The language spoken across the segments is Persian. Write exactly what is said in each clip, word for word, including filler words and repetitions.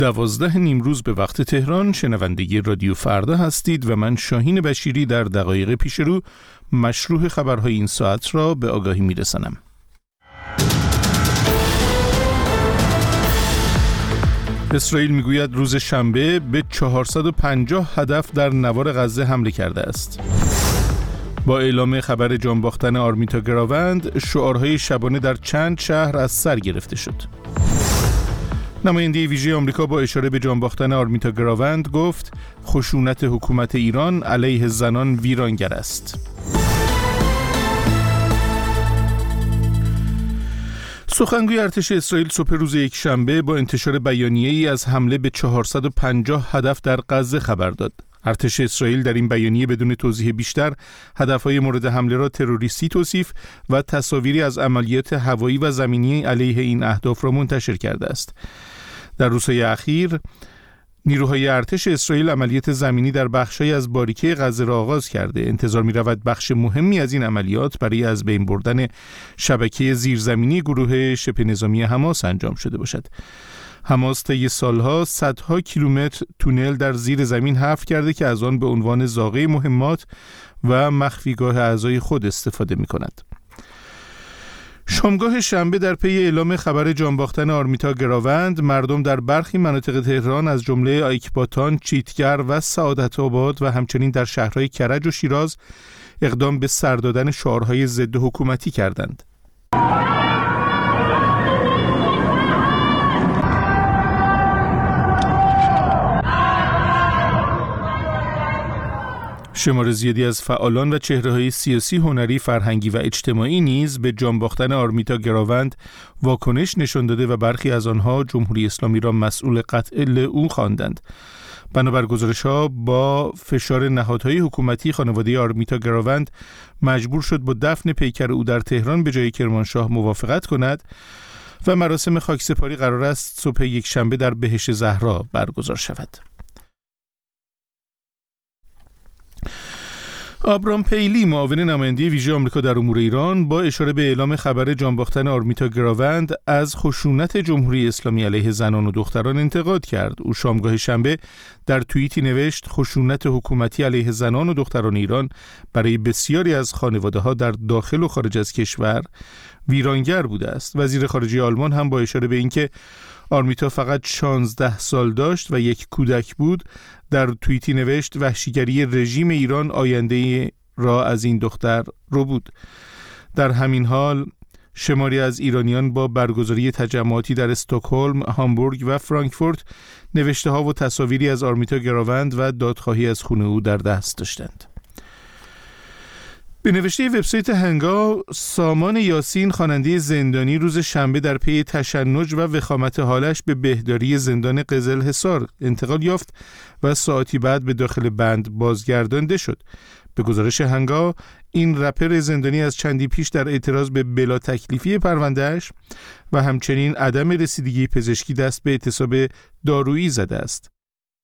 دوازده نیمروز به وقت تهران شنونده رادیو فردا هستید و من شاهین بشیری در دقایق پیش رو مشروح خبرهای این ساعت را به آگاهی میرسانم. اسرائیل میگوید روز شنبه به چهارصد و پنجاه هدف در نوار غزه حمله کرده است. با اعلام خبر جان باختن آرمیتا گراوند، شعارهای شبانه در چند شهر از سر گرفته شد. نماینده ویژه آمریکا با اشاره به جان باختن آرمیتا گراوند گفت خشونت حکومت ایران علیه زنان ویرانگر است. سخنگوی ارتش اسرائیل صبح روز یکشنبه با انتشار بیانیه‌ای از حمله به چهارصد و پنجاه هدف در غزه خبر داد. ارتش اسرائیل در این بیانیه بدون توضیح بیشتر هدفهای مورد حمله را تروریستی توصیف و تصاویری از عملیات هوایی و زمینی علیه این اهداف را منتشر کرده است. در روزهای اخیر نیروهای ارتش اسرائیل عملیات زمینی در بخش‌هایی از باریکه غزه را آغاز کرده. انتظار می‌رود بخش مهمی از این عملیات برای از بین بردن شبکه زیرزمینی گروه شبه نظامی حماس انجام شده باشد. حماس طی سالها صدها کیلومتر تونل در زیر زمین حفر کرده که از آن به عنوان زاغه مهمات و مخفیگاه اعضای خود استفاده می‌کند. شامگاه شنبه در پی اعلام خبر جان باختن آرمیتا گراوند، مردم در برخی مناطق تهران از جمله ایکباتان، چیتگر و سعادت آباد و همچنین در شهرهای کرج و شیراز اقدام به سر دادن شعارهای ضد حکومتی کردند. شمار زیادی از فعالان و چهره‌های سیاسی، هنری، فرهنگی و اجتماعی نیز به جان باختن آرمیتا گراوند واکنش نشان داده و برخی از آنها جمهوری اسلامی را مسئول قتل او خواندند. بنابر گزارش‌ها با فشار نهادهای حکومتی خانواده آرمیتا گراوند مجبور شد با دفن پیکر او در تهران به جای کرمانشاه موافقت کند و مراسم خاکسپاری قرار است صبح یکشنبه در بهشت زهرا برگزار شود. آبرام پیلی، معاون نماینده ویژه آمریکا در امور ایران، با اشاره به اعلام خبر جان باختن آرمیتا گراوند از خشونت جمهوری اسلامی علیه زنان و دختران انتقاد کرد. او شامگاه شنبه در توییتی نوشت خشونت حکومتی علیه زنان و دختران ایران برای بسیاری از خانواده‌ها در داخل و خارج از کشور ویرانگر بوده است. وزیر خارجه آلمان هم با اشاره به اینکه آرمیتا فقط شانزده سال داشت و یک کودک بود، در توییتی نوشت وحشیگری رژیم ایران آینده را از این دختر رو بود. در همین حال شماری از ایرانیان با برگزاری تجمعاتی در استکهلم، هامبورگ و فرانکفورت نوشته ها و تصاویری از آرمیتا گراوند و دادخواهی از خون او در دست داشتند. به نوشته وبسایت هنگا، سامان یاسین، خواننده زندانی، روز شنبه در پی تشنج و وخامت حالش به بهداری زندان قزلحصار انتقال یافت و ساعتی بعد به داخل بند بازگردانده شد. به گزارش هنگا، این رپر زندانی از چندی پیش در اعتراض به بلا تکلیفی پروندهش و همچنین عدم رسیدگی پزشکی دست به اعتصاب دارویی زده است.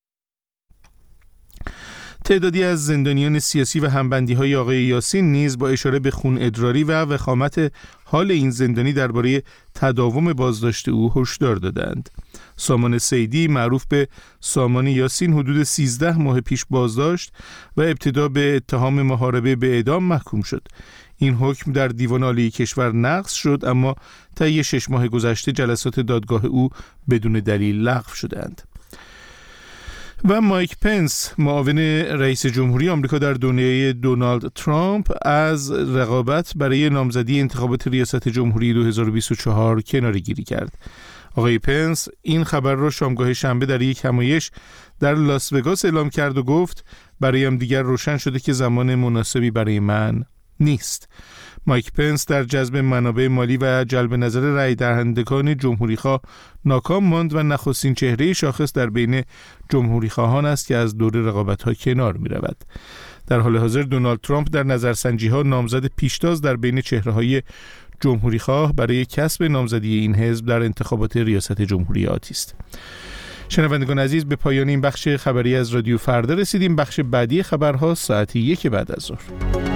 تعدادی از زندانیان سیاسی و همبندی‌های آقای یاسین نیز با اشاره به خون ادراری و وخامت حال این زندانی درباره تداوم بازداشت او هشدار دادند. سامان سیدی، معروف به سامان یاسین، حدود سیزده ماه پیش بازداشت و ابتدا به اتهام محاربه به اعدام محکوم شد. این حکم در دیوان عالی کشور نقض شد، اما طی شش ماه گذشته جلسات دادگاه او بدون دلیل لغو شدند. و مایک پنس، معاون رئیس جمهوری آمریکا در دوره دونالد ترامپ، از رقابت برای نامزدی انتخابات ریاست جمهوری دو هزار و بیست و چهار کناره‌گیری کرد. آقای پنس این خبر را شامگاه شنبه در یک همایش در لاس وگاس اعلام کرد و گفت برایم دیگر روشن شده که زمان مناسبی برای من نیست. مایک پنس در جذب منابع مالی و جلب نظر رای دهندگان جمهوریخواه ناکام ماند و نخستین چهره شاخص در بین جمهوریخواهان است که از دور رقابت‌ها کنار می‌رود. در حال حاضر دونالد ترامپ در نظرسنجی‌ها نامزد پیشتاز در بین چهره‌های جمهوریخواه برای کسب نامزدی این حزب در انتخابات ریاست جمهوری آتی است. شنوندگان عزیز، به پایان این بخش خبری از رادیو فردا رسیدیم. بخش بعدی خبرها ساعت یک بعد از ظهر.